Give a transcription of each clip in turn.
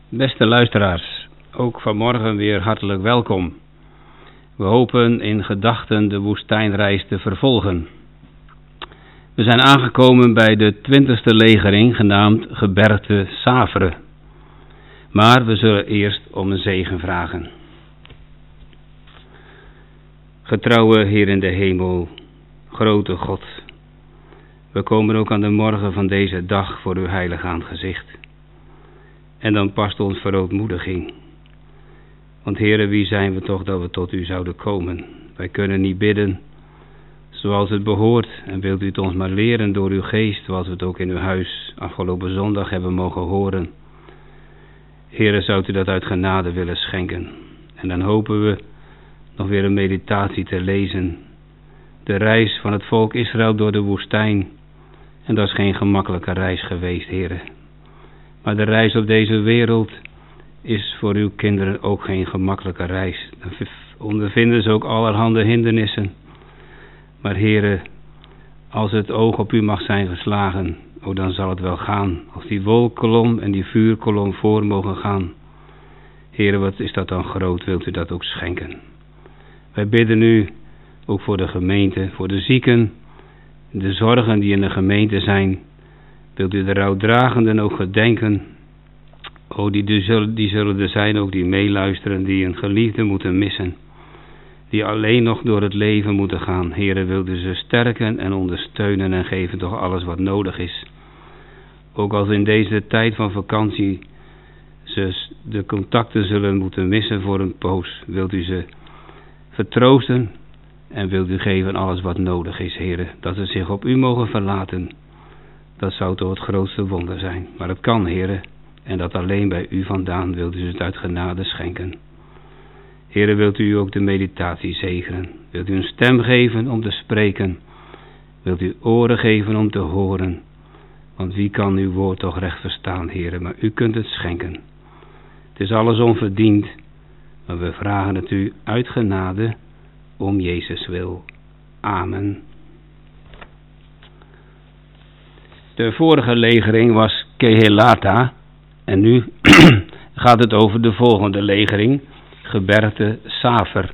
Beste luisteraars, ook vanmorgen weer hartelijk welkom. We hopen in gedachten de woestijnreis te vervolgen. We zijn aangekomen bij de 20e legering, genaamd Gebergte Savere. Maar we zullen eerst om een zegen vragen. Getrouwe Heer in de hemel, grote God, we komen ook aan de morgen van deze dag voor uw heilig aangezicht. En dan past ons verootmoediging. Want Heere, wie zijn we toch dat we tot u zouden komen? Wij kunnen niet bidden zoals het behoort. En wilt u het ons maar leren door uw geest, zoals we het ook in uw huis afgelopen zondag hebben mogen horen. Heere, zou u dat uit genade willen schenken. En dan hopen we nog weer een meditatie te lezen. De reis van het volk Israël door de woestijn. En dat is geen gemakkelijke reis geweest, Heere. Maar de reis op deze wereld is voor uw kinderen ook geen gemakkelijke reis. Dan ondervinden ze ook allerhande hindernissen. Maar Heere, als het oog op u mag zijn geslagen, dan zal het wel gaan. Als die wolkkolom en die vuurkolom voor mogen gaan. Heere, wat is dat dan groot, wilt u dat ook schenken. Wij bidden u ook voor de gemeente, voor de zieken, de zorgen die in de gemeente zijn. Wilt u de rouwdragenden ook gedenken? Die zullen er zijn ook die meeluisteren, die een geliefde moeten missen. Die alleen nog door het leven moeten gaan. Heere, wilt u ze sterken en ondersteunen en geven toch alles wat nodig is. Ook als in deze tijd van vakantie ze de contacten zullen moeten missen voor een poos. Wilt u ze vertroosten en wilt u geven alles wat nodig is, Heere. Dat ze zich op u mogen verlaten. Dat zou toch het grootste wonder zijn. Maar het kan, Heere. En dat alleen bij u vandaan wilt u het uit genade schenken. Heere, wilt u ook de meditatie zegenen. Wilt u een stem geven om te spreken. Wilt u oren geven om te horen. Want wie kan uw woord toch recht verstaan, Heere. Maar u kunt het schenken. Het is alles onverdiend. Maar we vragen het u uit genade om Jezus wil. Amen. De vorige legering was Kehelata en nu gaat het over de volgende legering, Gebergte Savere.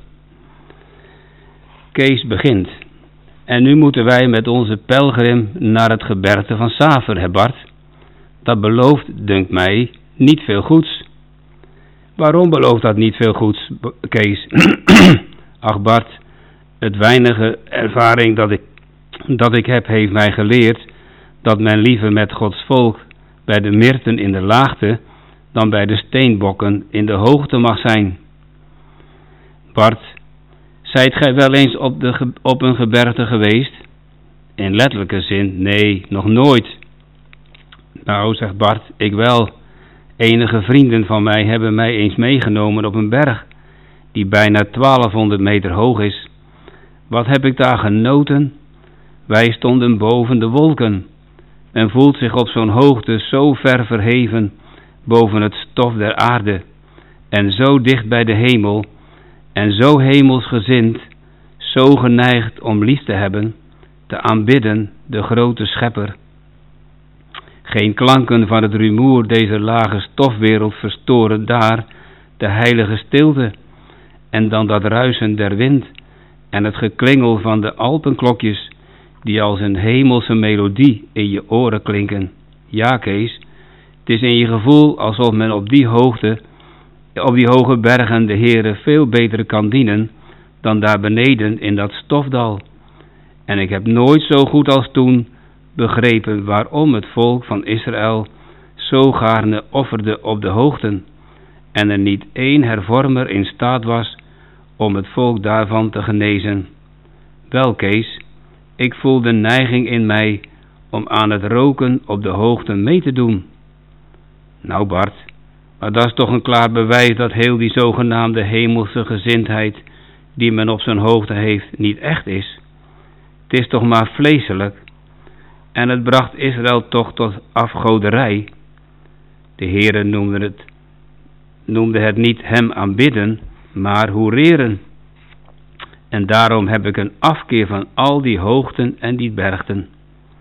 Kees begint. En nu moeten wij met onze pelgrim naar het gebergte van Savere, hè Bart? Dat belooft, dunkt mij, niet veel goeds. Waarom belooft dat niet veel goeds, Kees? Ach Bart, het weinige ervaring dat ik heb heeft mij geleerd dat men liever met Gods volk bij de mirten in de laagte dan bij de steenbokken in de hoogte mag zijn. Bart, zijt gij wel eens op een gebergte geweest? In letterlijke zin, nee, nog nooit. Nou, zegt Bart, ik wel. Enige vrienden van mij hebben mij eens meegenomen op een berg die bijna 1200 meter hoog is. Wat heb ik daar genoten? Wij stonden boven de wolken. Men voelt zich op zo'n hoogte zo ver verheven boven het stof der aarde en zo dicht bij de hemel en zo hemelsgezind, zo geneigd om lief te hebben, te aanbidden de grote schepper. Geen klanken van het rumoer deze lage stofwereld verstoren daar de heilige stilte en dan dat ruisen der wind en het geklingel van de alpenklokjes die als een hemelse melodie in je oren klinken. Ja, Kees, het is in je gevoel alsof men op die hoge bergen de Heere veel beter kan dienen dan daar beneden in dat stofdal. En ik heb nooit zo goed als toen begrepen waarom het volk van Israël zo gaarne offerde op de hoogten en er niet één hervormer in staat was om het volk daarvan te genezen. Wel, Kees, ik voel de neiging in mij om aan het roken op de hoogte mee te doen. Nou Bart, maar dat is toch een klaar bewijs dat heel die zogenaamde hemelse gezindheid die men op zijn hoogte heeft niet echt is. Het is toch maar vleeselijk. En het bracht Israël toch tot afgoderij. De Heere noemde het niet hem aanbidden, maar hoereren. En daarom heb ik een afkeer van al die hoogten en die bergten.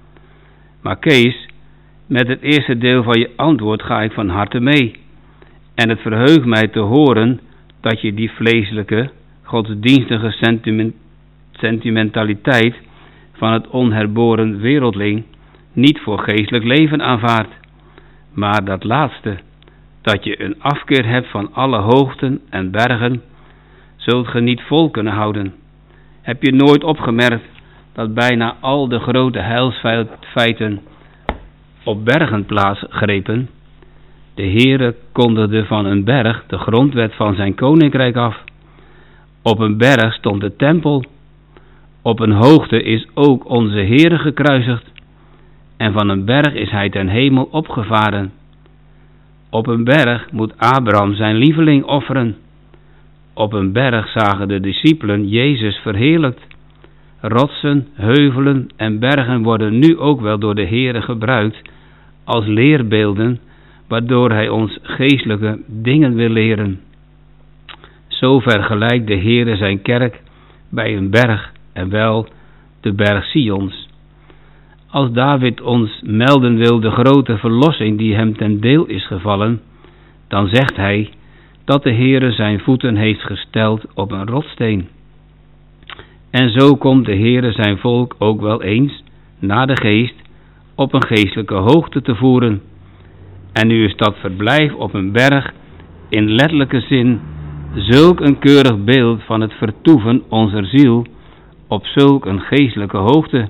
Maar Kees, met het eerste deel van je antwoord ga ik van harte mee. En het verheugt mij te horen dat je die vleeselijke, godsdienstige sentimentaliteit van het onherboren wereldling niet voor geestelijk leven aanvaardt, maar dat laatste, dat je een afkeer hebt van alle hoogten en bergen, zult ge niet vol kunnen houden. Heb je nooit opgemerkt dat bijna al de grote heilsfeiten op bergen plaatsgrepen? De Heere kondigde van een berg de grondwet van zijn koninkrijk af. Op een berg stond de tempel. Op een hoogte is ook onze Heere gekruisigd. En van een berg is hij ten hemel opgevaren. Op een berg moet Abraham zijn lieveling offeren. Op een berg zagen de discipelen Jezus verheerlijkt. Rotsen, heuvelen en bergen worden nu ook wel door de Heere gebruikt als leerbeelden, waardoor hij ons geestelijke dingen wil leren. Zo vergelijkt de Heere zijn kerk bij een berg, en wel de berg Sions. Als David ons melden wil de grote verlossing die hem ten deel is gevallen, dan zegt hij dat de Heere zijn voeten heeft gesteld op een rotsteen. En zo komt de Heere zijn volk ook wel eens, naar de geest, op een geestelijke hoogte te voeren. En nu is dat verblijf op een berg in letterlijke zin zulk een keurig beeld van het vertoeven onze ziel op zulk een geestelijke hoogte.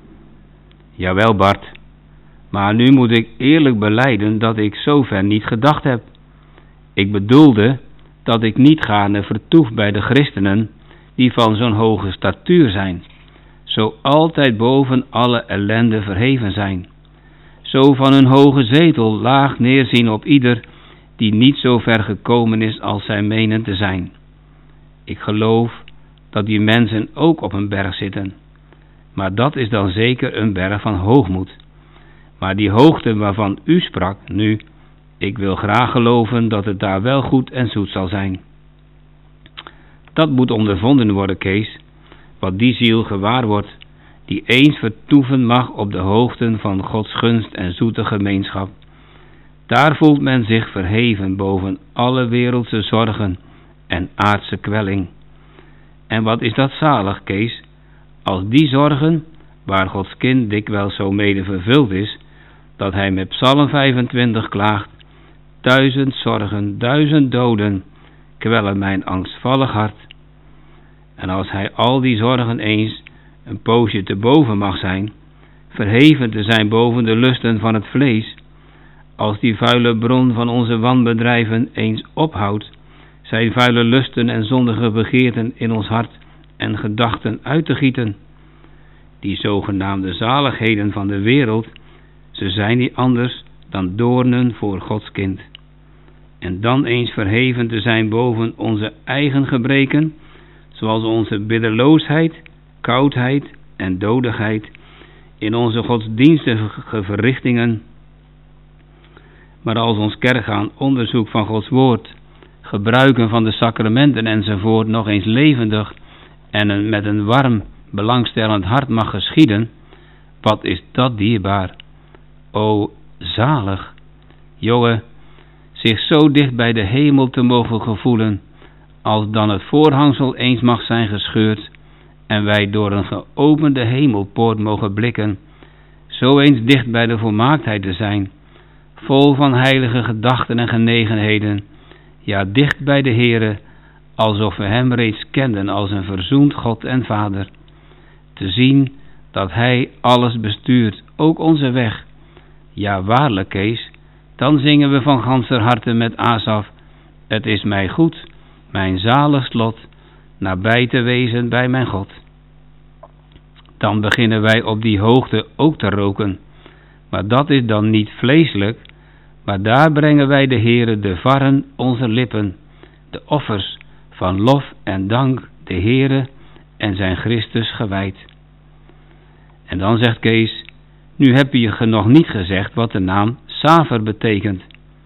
Jawel Bart, maar nu moet ik eerlijk belijden dat ik zover niet gedacht heb. Ik bedoelde dat ik niet gaarne vertoef bij de christenen die van zo'n hoge statuur zijn, zo altijd boven alle ellende verheven zijn, zo van hun hoge zetel laag neerzien op ieder die niet zo ver gekomen is als zij menen te zijn. Ik geloof dat die mensen ook op een berg zitten, maar dat is dan zeker een berg van hoogmoed. Maar die hoogte waarvan u sprak nu, ik wil graag geloven dat het daar wel goed en zoet zal zijn. Dat moet ondervonden worden, Kees, wat die ziel gewaar wordt, die eens vertoeven mag op de hoogten van Gods gunst en zoete gemeenschap. Daar voelt men zich verheven boven alle wereldse zorgen en aardse kwelling. En wat is dat zalig, Kees, als die zorgen, waar Gods kind dikwijls zo mede vervuld is, dat hij met Psalm 25 klaagt: 1000 zorgen, 1000 doden, kwellen mijn angstvallig hart. En als hij al die zorgen eens een poosje te boven mag zijn, verheven te zijn boven de lusten van het vlees, als die vuile bron van onze wanbedrijven eens ophoudt, zijn vuile lusten en zondige begeerten in ons hart en gedachten uit te gieten. Die zogenaamde zaligheden van de wereld, ze zijn niet anders dan doornen voor Gods kind. En dan eens verheven te zijn boven onze eigen gebreken, zoals onze biddeloosheid, koudheid en dodigheid in onze godsdienstige verrichtingen. Maar als ons kerkgaan, onderzoek van Gods woord, gebruiken van de sacramenten enzovoort nog eens levendig en met een warm, belangstellend hart mag geschieden, wat is dat dierbaar. O, zalig, jongen, zich zo dicht bij de hemel te mogen gevoelen, als dan het voorhangsel eens mag zijn gescheurd en wij door een geopende hemelpoort mogen blikken, zo eens dicht bij de volmaaktheid te zijn, vol van heilige gedachten en genegenheden, ja, dicht bij de Heere, alsof we hem reeds kenden als een verzoend God en Vader. Te zien dat hij alles bestuurt, ook onze weg. Ja, waarlijk, Kees, dan zingen we van ganser harte met Asaf: het is mij goed, mijn zalig slot, nabij te wezen bij mijn God. Dan beginnen wij op die hoogte ook te roken, maar dat is dan niet vleeselijk, maar daar brengen wij de Heere de varren onze lippen, de offers van lof en dank de Heere en zijn Christus gewijd. En dan zegt Kees: nu heb je nog niet gezegd wat de naam Saver betekent.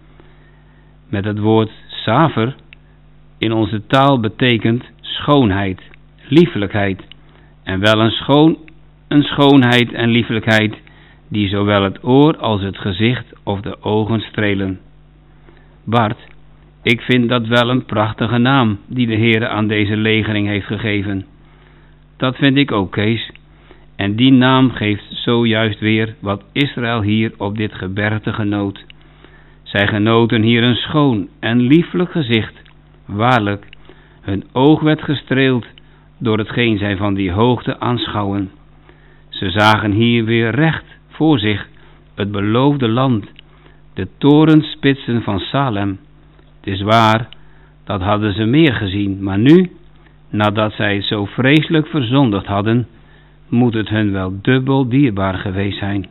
Met het woord Saver in onze taal betekent schoonheid, liefelijkheid, en wel een schoonheid en liefelijkheid die zowel het oor als het gezicht of de ogen strelen. Bart, Ik vind dat wel een prachtige naam die de Heere aan deze legering heeft gegeven. Dat vind ik ook, Kees. En die naam geeft zojuist weer wat Israël hier op dit gebergte genoot. Zij genoten hier een schoon en lieflijk gezicht. Waarlijk, hun oog werd gestreeld door hetgeen zij van die hoogte aanschouwen. Ze zagen hier weer recht voor zich het beloofde land, de torenspitsen van Salem. Het is waar, dat hadden ze meer gezien, maar nu, nadat zij het zo vreselijk verzondigd hadden, moet het hun wel dubbel dierbaar geweest zijn.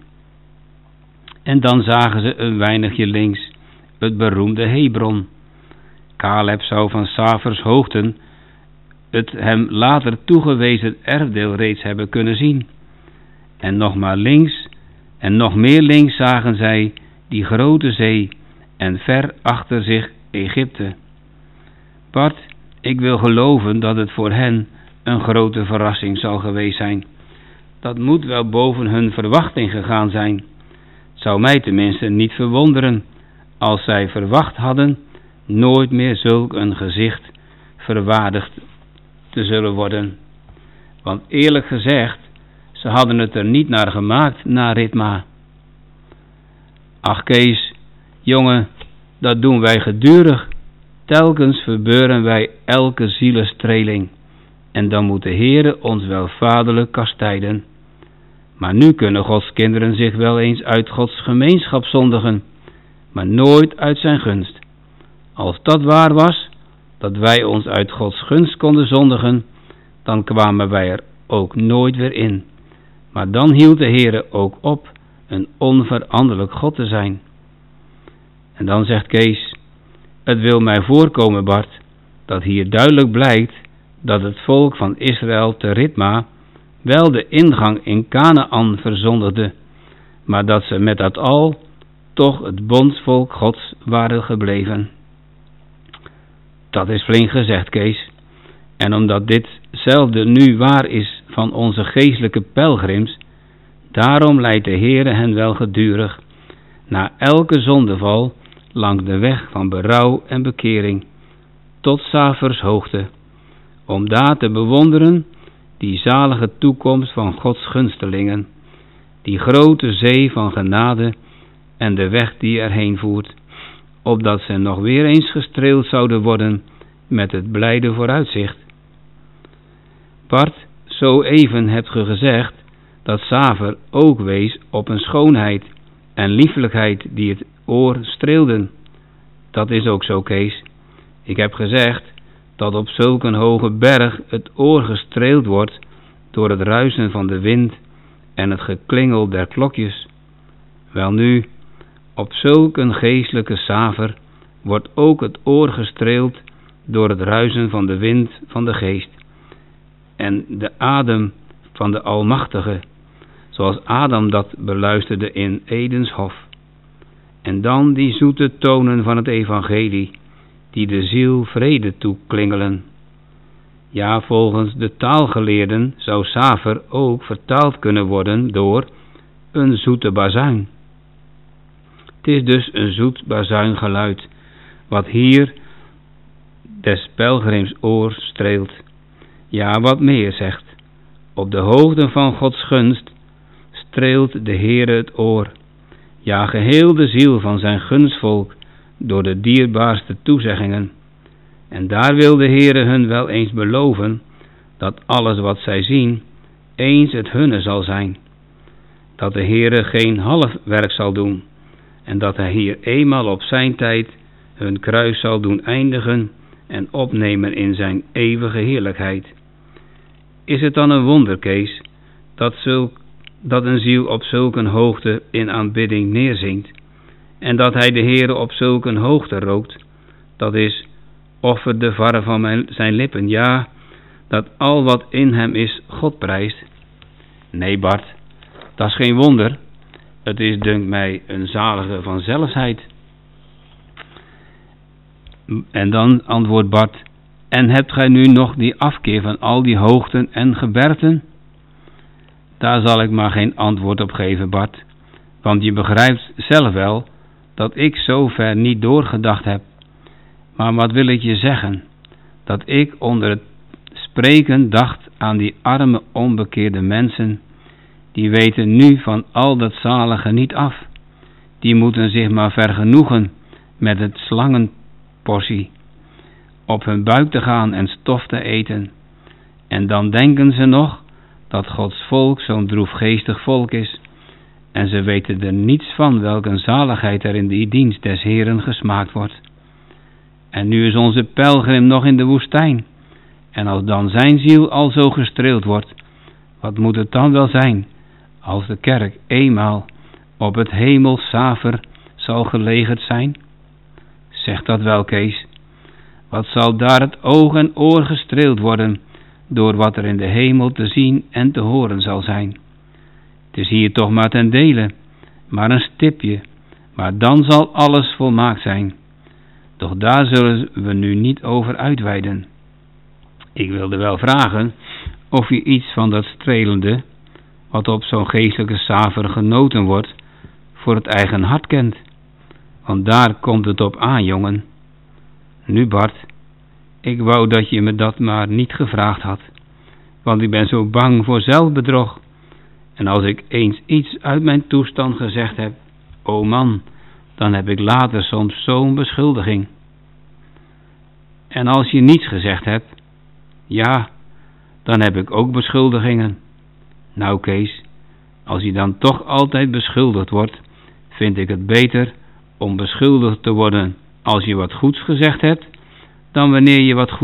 En dan zagen ze een weinigje links het beroemde Hebron. Caleb zou van Savers hoogten het hem later toegewezen erfdeel reeds hebben kunnen zien. En nog maar links en nog meer links zagen zij die grote zee en ver achter zich Egypte. Bart, ik wil geloven dat het voor hen een grote verrassing zal geweest zijn. Dat moet wel boven hun verwachting gegaan zijn. Het zou mij tenminste niet verwonderen als zij verwacht hadden nooit meer zulk een gezicht verwaardigd te zullen worden. Want eerlijk gezegd, ze hadden het er niet naar gemaakt, naar Ritma. Ach Kees, jongen, dat doen wij gedurig. Telkens verbeuren wij elke zielenstreling. En dan moet de Heere ons wel vaderlijk kastijden. Maar nu kunnen Gods kinderen zich wel eens uit Gods gemeenschap zondigen, maar nooit uit zijn gunst. Als dat waar was, dat wij ons uit Gods gunst konden zondigen, dan kwamen wij er ook nooit weer in. Maar dan hield de Heere ook op een onveranderlijk God te zijn. En dan zegt Kees, het wil mij voorkomen, Bart, dat hier duidelijk blijkt dat het volk van Israël te Ritma wel de ingang in Kanaan verzondigde, maar dat ze met dat al toch het bondsvolk Gods waren gebleven. Dat is flink gezegd, Kees. En omdat ditzelfde nu waar is van onze geestelijke pelgrims, daarom leidt de Heere hen wel gedurig na elke zondeval langs de weg van berouw en bekering tot Savers hoogte, om daar te bewonderen die zalige toekomst van Gods gunstelingen, die grote zee van genade en de weg die erheen voert, opdat ze nog weer eens gestreeld zouden worden met het blijde vooruitzicht. Bart, zo even hebt ge gezegd dat Saver ook wees op een schoonheid en liefelijkheid die het oor streelden. Dat is ook zo, Kees. Ik heb gezegd dat op zulk een hoge berg het oor gestreeld wordt door het ruisen van de wind en het geklingel der klokjes. Welnu, op zulk een geestelijke Saver wordt ook het oor gestreeld door het ruisen van de wind van de geest en de adem van de Almachtige, zoals Adam dat beluisterde in Edens hof. En dan die zoete tonen van het evangelie, die de ziel vrede toeklingelen. Ja, volgens de taalgeleerden zou Saver ook vertaald kunnen worden door een zoete bazuin. Het is dus een zoet bazuingeluid, wat hier des pelgrims oor streelt. Ja, wat meer zegt, op de hoogte van Gods gunst streelt de Heere het oor. Ja, geheel de ziel van zijn gunstvolk door de dierbaarste toezeggingen. En daar wil de Heere hun wel eens beloven dat alles wat zij zien eens het hunne zal zijn. Dat de Heere geen half werk zal doen en dat hij hier eenmaal op zijn tijd hun kruis zal doen eindigen en opnemen in zijn eeuwige heerlijkheid. Is het dan een wonder, Kees, dat een ziel op zulk een hoogte in aanbidding neerzinkt en dat hij de Heere op zulk een hoogte rookt, dat is, offert de varre van zijn lippen, ja, dat al wat in hem is God prijst? Nee, Bart, dat is geen wonder. Het is, dunkt mij, een zalige vanzelfsheid. En dan antwoordt Bart, en hebt gij nu nog die afkeer van al die hoogten en gebergten? Daar zal ik maar geen antwoord op geven, Bart, want je begrijpt zelf wel dat ik zo ver niet doorgedacht heb. Maar wat wil ik je zeggen? Dat ik onder het spreken dacht aan die arme onbekeerde mensen, die weten nu van al dat zalige niet af. Die moeten zich maar vergenoegen met het slangenportie, op hun buik te gaan en stof te eten. En dan denken ze nog dat Gods volk zo'n droefgeestig volk is, en ze weten er niets van welke zaligheid er in die dienst des Heeren gesmaakt wordt. En nu is onze pelgrim nog in de woestijn, en als dan zijn ziel al zo gestreeld wordt, wat moet het dan wel zijn, als de kerk eenmaal op het hemels Safer zal gelegerd zijn? Zeg dat wel, Kees. Wat zal daar het oog en oor gestreeld worden door wat er in de hemel te zien en te horen zal zijn. Het is hier toch maar ten dele, maar een stipje, maar dan zal alles volmaakt zijn. Doch daar zullen we nu niet over uitweiden. Ik wilde wel vragen of je iets van dat strelende, wat op zo'n geestelijke Safer genoten wordt, voor het eigen hart kent. Want daar komt het op aan, jongen. Nu Bart, ik wou dat je me dat maar niet gevraagd had, want ik ben zo bang voor zelfbedrog. En als ik eens iets uit mijn toestand gezegd heb, o man, dan heb ik later soms zo'n beschuldiging. En als je niets gezegd hebt, ja, dan heb ik ook beschuldigingen. Nou Kees, als je dan toch altijd beschuldigd wordt, vind ik het beter om beschuldigd te worden als je wat goeds gezegd hebt, dan wanneer je wat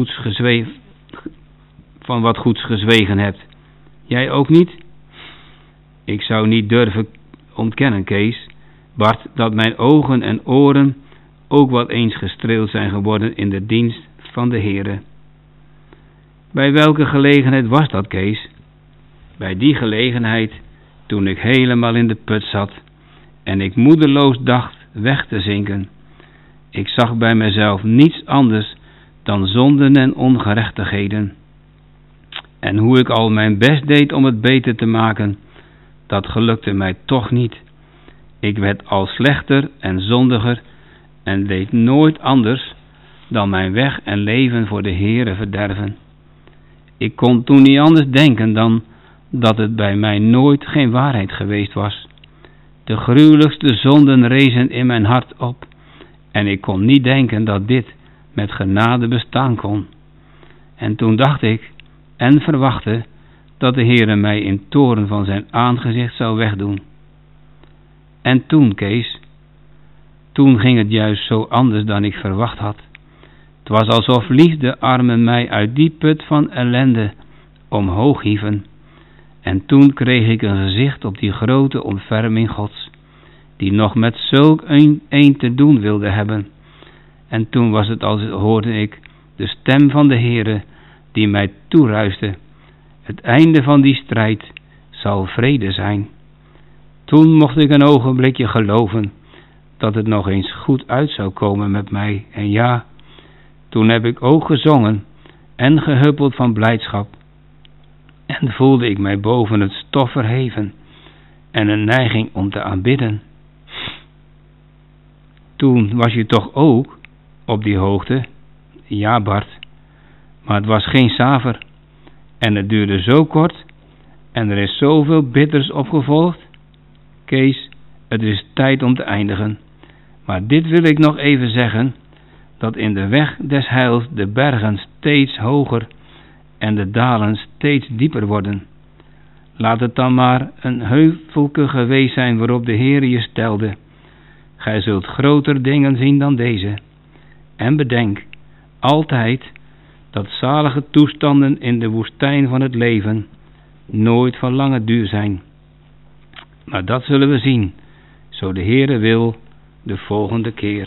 goeds gezwegen hebt. Jij ook niet? Ik zou niet durven ontkennen, Kees, Bart, dat mijn ogen en oren ook wat eens gestreeld zijn geworden in de dienst van de Heere. Bij welke gelegenheid was dat, Kees? Bij die gelegenheid toen ik helemaal in de put zat en ik moedeloos dacht weg te zinken. Ik zag bij mezelf niets anders dan zonden en ongerechtigheden. En hoe ik al mijn best deed om het beter te maken, dat gelukte mij toch niet. Ik werd al slechter en zondiger en deed nooit anders dan mijn weg en leven voor de Heere verderven. Ik kon toen niet anders denken dan dat het bij mij nooit geen waarheid geweest was. De gruwelijkste zonden rezen in mijn hart op en ik kon niet denken dat dit met genade bestaan kon. En toen dacht ik en verwachtte dat de Heere mij in toorn van zijn aangezicht zou wegdoen. En toen, Kees, toen ging het juist zo anders dan ik verwacht had. Het was alsof liefdearmen mij uit die put van ellende omhoog hieven. En toen kreeg ik een gezicht op die grote ontferming Gods, die nog met zulk een te doen wilde hebben. En toen was het als hoorde ik de stem van de Heere, die mij toeruiste. Het einde van die strijd zal vrede zijn. Toen mocht ik een ogenblikje geloven dat het nog eens goed uit zou komen met mij. En ja, toen heb ik ook gezongen en gehuppeld van blijdschap. En voelde ik mij boven het stof verheven en een neiging om te aanbidden. Toen was je toch ook op die hoogte? Ja, Bart, maar het was geen Safer. En het duurde zo kort en er is zoveel bitters opgevolgd. Kees, het is tijd om te eindigen. Maar dit wil ik nog even zeggen, dat in de weg des heils de bergen steeds hoger en de dalen steeds dieper worden. Laat het dan maar een heuvelke geweest zijn waarop de Heer je stelde. Gij zult groter dingen zien dan deze. En bedenk altijd dat zalige toestanden in de woestijn van het leven nooit van lange duur zijn. Maar dat zullen we zien, zo de Heere wil, de volgende keer.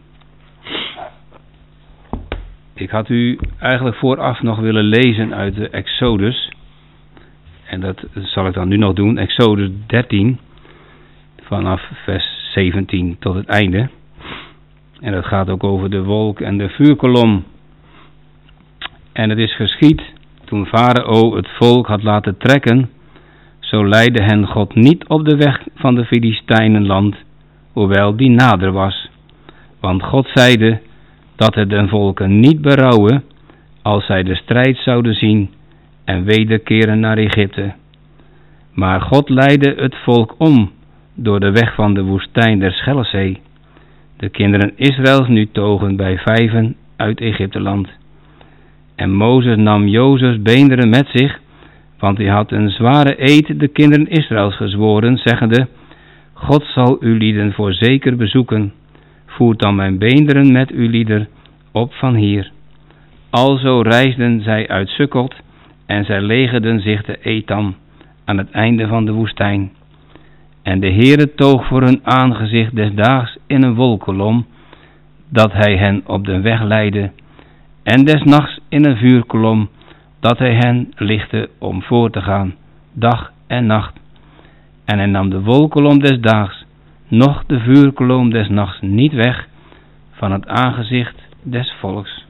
Ik had u eigenlijk vooraf nog willen lezen uit de Exodus. En dat zal ik dan nu nog doen. Exodus 13, vanaf vers 17 tot het einde. En dat gaat ook over de wolk en de vuurkolom. En het is geschied, toen Farao het volk had laten trekken, zo leidde hen God niet op de weg van de Filistijnenland, hoewel die nader was. Want God zeide, dat het den volken niet berouwen als zij de strijd zouden zien en wederkeren naar Egypte. Maar God leidde het volk om door de weg van de woestijn der Schelzee. De kinderen Israëls nu togen bij 5 uit Egypteland. En Mozes nam Jozefs beenderen met zich, want hij had een zware eed de kinderen Israëls gezworen, zeggende: God zal uw lieden voorzeker bezoeken. Voert dan mijn beenderen met uw lieder op van hier. Alzo reisden zij uit Sukkot en zij legerden zich te Etam aan het einde van de woestijn. En de Heere toog voor hun aangezicht des daags in een wolkolom, dat hij hen op de weg leidde, en des nachts in een vuurkolom, dat hij hen lichtte om voor te gaan, dag en nacht. En hij nam de wolkolom des daags, noch de vuurkolom des nachts niet weg van het aangezicht des volks.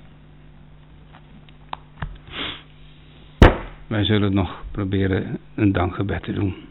Wij zullen nog proberen een dankgebed te doen.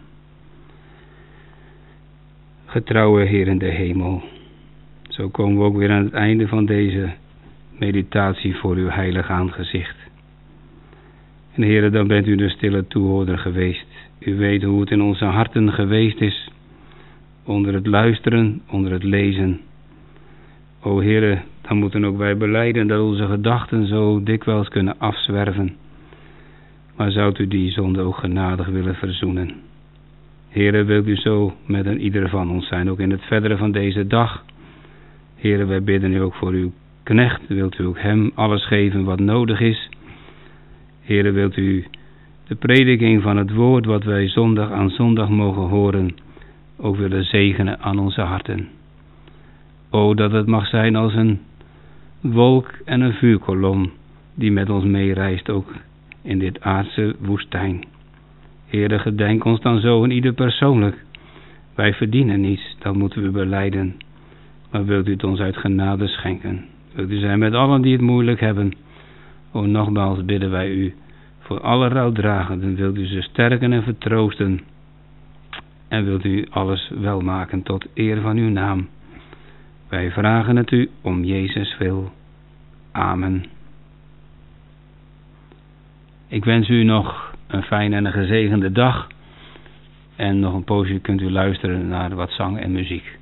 Getrouwe Heer in de hemel, zo komen we ook weer aan het einde van deze meditatie voor uw heilig aangezicht. En Heer, dan bent u de stille toehoorder geweest. U weet hoe het in onze harten geweest is, onder het luisteren, onder het lezen. O Heer, dan moeten ook wij belijden dat onze gedachten zo dikwijls kunnen afzwerven. Maar zoudt u die zonde ook genadig willen verzoenen? Heere, wilt u zo met een ieder van ons zijn, ook in het verdere van deze dag. Heere, wij bidden u ook voor uw knecht. Wilt u ook hem alles geven wat nodig is? Heere, wilt u de prediking van het woord wat wij zondag aan zondag mogen horen, ook willen zegenen aan onze harten. O, dat het mag zijn als een wolk en een vuurkolom die met ons meereist, ook in dit aardse woestijn. Heere, gedenk ons dan zo en ieder persoonlijk. Wij verdienen niets, dat moeten we belijden. Maar wilt u het ons uit genade schenken? Wilt u zijn met allen die het moeilijk hebben? O, nogmaals bidden wij u voor alle rouwdragenden. Wilt u ze sterken en vertroosten? En wilt u alles welmaken tot eer van uw naam? Wij vragen het u om Jezus wil. Amen. Ik wens u nog een fijne en een gezegende dag. En nog een poosje kunt u luisteren naar wat zang en muziek.